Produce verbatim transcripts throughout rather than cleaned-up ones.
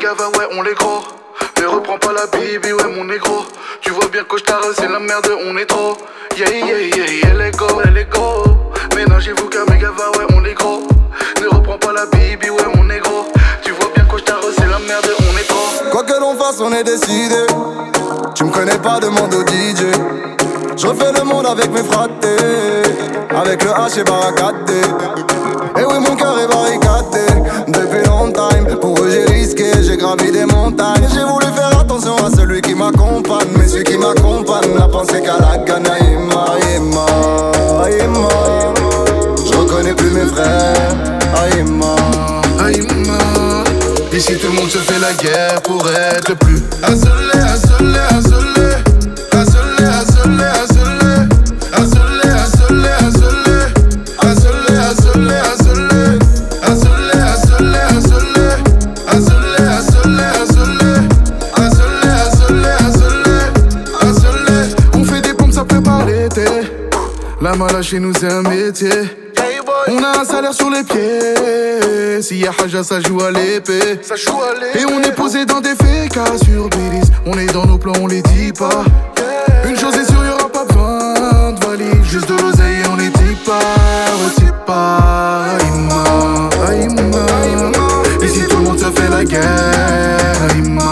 gava, ouais, on les gros. Ne reprends pas la bibi, ouais, mon négro. Tu vois bien que j't'arrête, c'est la merde, on est trop. Yeah, yeah, yeah, elle est go, elle est go. Ménagez-vous qu'à mes gava, ouais, on est gros. Ne reprends pas la bibi, ouais, mon négro. Tu vois bien que j't'arrête, c'est la merde, on est trop. Quoi que l'on fasse, on est décidé. Tu me connais pas, demande au D J. Je refais le monde avec mes fratés. Avec le H et barricadé. Et oui, mon cœur est barricadé. Depuis longtemps, pour eux j'ai risqué. J'ai gravi des montagnes. J'ai voulu faire attention à celui qui m'accompagne. Mais celui qui m'accompagne n'a pensé qu'à la gagne. Aïma, aïma, aïma. Je reconnais plus mes frères. Aïma, aïma. Ici tout le monde se fait la guerre pour être le plus isolé, isolé, isolé. Isolé, isolé, isolé. Isolé, isolé, isolé. Isolé, isolé, isolé. Isolé, isolé, isolé. Isolé, isolé, isolé. Isolé, isolé, isolé. Isolé. On fait des pompes, ça prépare l'été. La mala chez nous c'est un métier. On a un salaire sur les pieds. S'il y a Haja, ça joue à l'épée. Et on est posé dans des fécas sur Belize. On est dans nos plans, on les dit pas. Une chose est sûre, y'aura pas besoin de valise. Juste de l'oseille et on les dit pas. Aussi pas. Aïma, aïma. Ici tout le monde se fait la guerre. Aïma,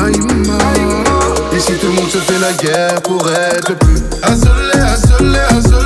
aïma. Ici tout le monde se fait la guerre pour être le plus isolé, isolé, isolé.